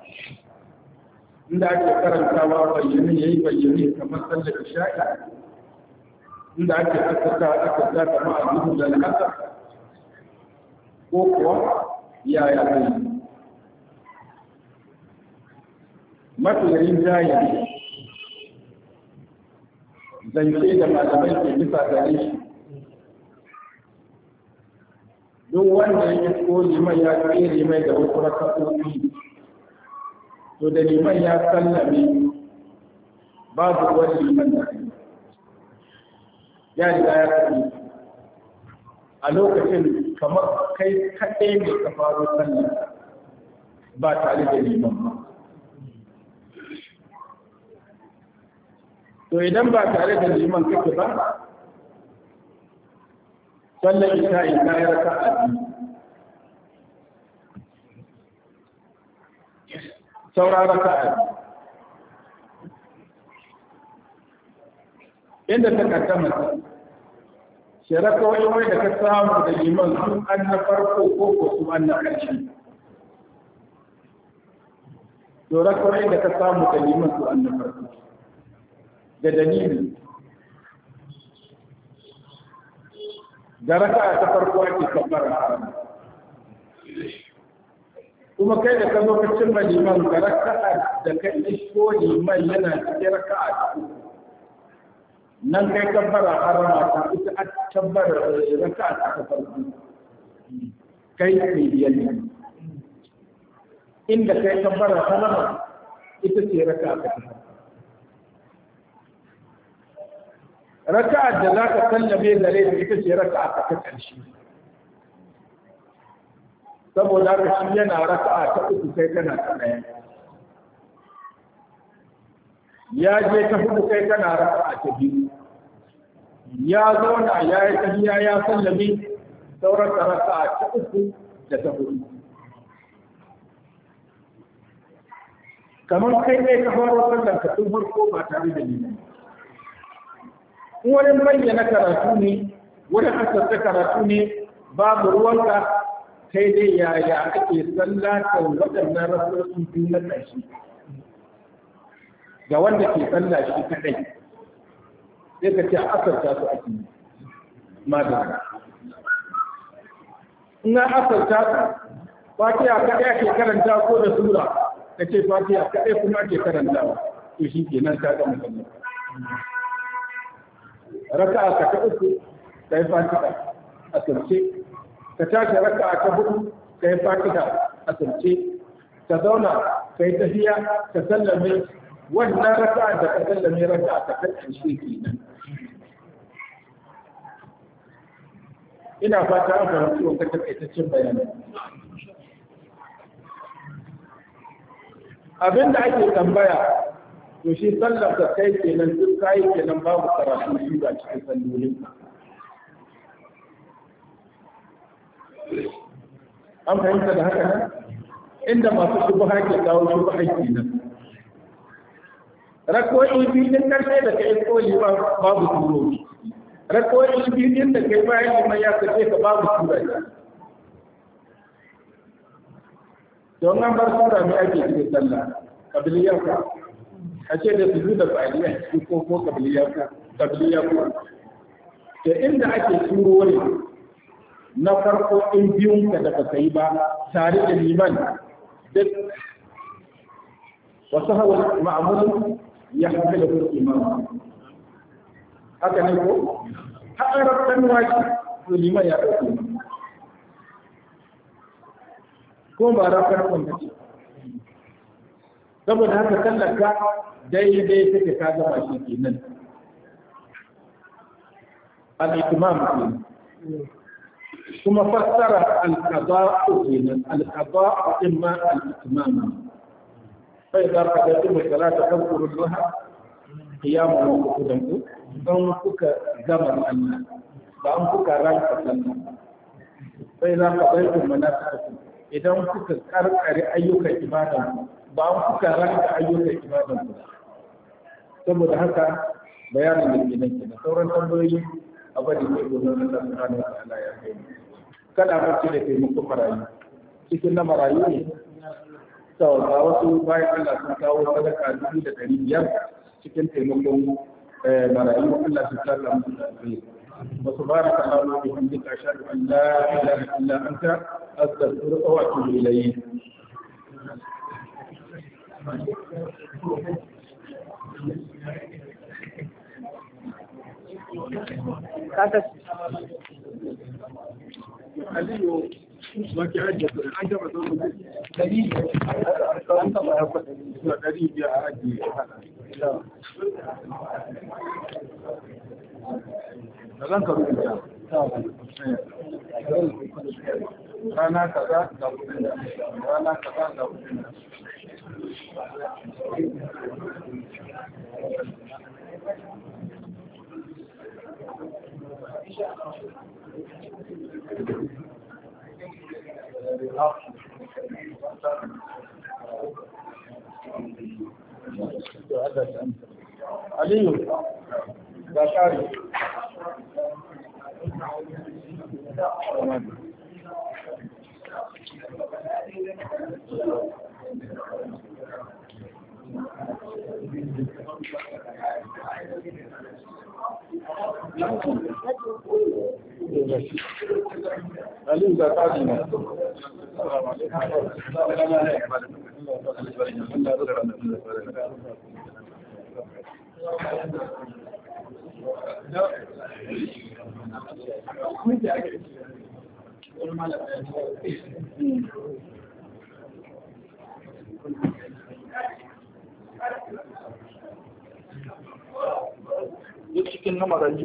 inda ake karantawa bayyane ya yi bayyane kamar sallar isha'i inda ake asaka kamar a duhu da al'asar ko kuwa yaya zai yi mafi rinjaye zance da malamai ke bisa gare shi duk wanda ya ko liman ya tsere mai da wasu raka'o'i to da liman ya sallame babu wani liman da ya riga ya tafi a lokacin kamar kai kaɗai ne ka faro sallah ba tare da liman ba to idan ba tare da liman kake ba sallar isha'i ta yi raka'a biyu saura raka'a inda ta kaddama shiraka wani da ka samu da liman su an na farko ko su an na ƙarshe dora kawai da ka samu da liman su an na farko da dalili da raka'a ta farko ake kabbara harama kuma kai da ka zo ka cimma liman da raka'a da ka isko liman yana cikin raka'a ta uku nan kai kabbara harama ta ita a kabbara raka'a ta farko kai ne biyar ne inda kai kabbara harama ita ce raka'a ta farko raka'a da za ka sallame gare ta ita ce raka'a ta ƙarshe saboda haka shi yana raka'a ta uku kai kana ta ɗaya ya je ta hudu kai kana raka'a ta biyu ya zauna ya yi tafiya ya sallame sauran raka'a ta uku da ta hudu kamar kai ne ka faro sallar ka tun farko ba tare da nuna wani bayyana karatu ne wani asarta karatu ne babu ruwanka kai dai yaya ake sallata waɗannan rasulun biyu na ƙarshe ga wanda ke sallah shi kaɗai sai ka ce asarta su ake magana ina asarta su fatiha kaɗai ake karanta ko da sura ka ce fatiha kaɗai kuma ake karantawa to shi ke nan ka gama sallah raka'a ka ta uku kai fatiha a sarce ka tashi raka'a ta hudu kai fatiha a sarce ka zauna kai tafiya ka sallame wannan raka'a da ka sallame raka'a ta karshe kenan ina fata an fahimci wannan takaitaccen bayani abinda ake tambaya to shi sallar da kai kenan duk kai kenan babu karatu shi ba cikin sallolin an fahimta da haka nan inda masu shubha ke kawo shubha kenan rakoyi biyun karshe da kai koyi babu surori rakoyi biyun da kai bayan liman ya kace ka babu sura don an bar sura mai ake cikin sallah kabiliyar ka a ce da su da ba'aliya ko kabiliya ko da inda ake surori na farko in biyun ka da baka yi ba tare da liman duk wasu hawa ma'amulin ya hafi da kuma imam haka ne ko haɗarar ɗan waki to liman ya ɗauki ko ba rafar kwanci saboda haka tallaka daidai take ka gaba shi kenan al-ikmam kuma fassara al-qada'u kenan al-qada'u imma al-ikmam fa idza qadaytum as-salata fadhkuru Allah qiyaman wa qu'udan don kuka gama Allah ba an kuka ranka sallah fa idza qadaytum manasikakum idan kuka karkare ayyukan ibada ba an kuka ranka ayyukan ibadan ku saboda haka bayanin da ke nan ke da sauran tambayoyi a bari ne gobe na Allah subhanahu wa ta'ala ya kai kada barci da taimakon marayu cikin na marayu ne to ga wasu bayan Allah sun kawo sadaka 2,500 cikin taimakon marayu Allah su tsara musu da alheri وسبحانك اللهم وبحمدك أشهد أن لا إله إلا أنت أستغفرك وأتوب إليك. Aliyu, baki ajiye an taɓa zo mutum dari an taɓa ya kwaɗa zuwa 500 a ajiye da zan ka rubuta rana kaza ga kudin da rana kaza ga kudin da Thank you. Aliyu ga kare Aliyu ga kare ne duk cikin lamarin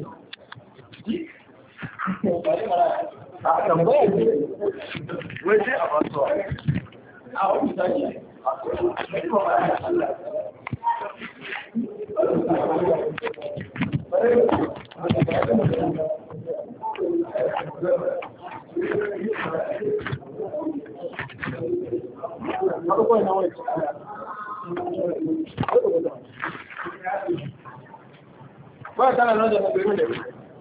a tambaya ne wai sai a basuwa a wani zaki ba tana nan da mabirin da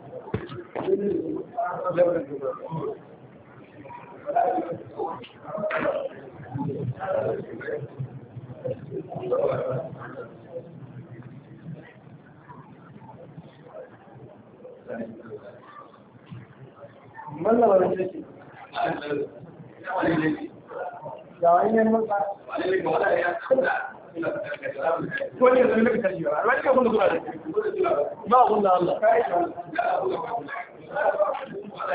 mallabarin da ke da wani neman ba ko ne zai naka tashi ba wani ka kuma zuwa da ba kun da Allah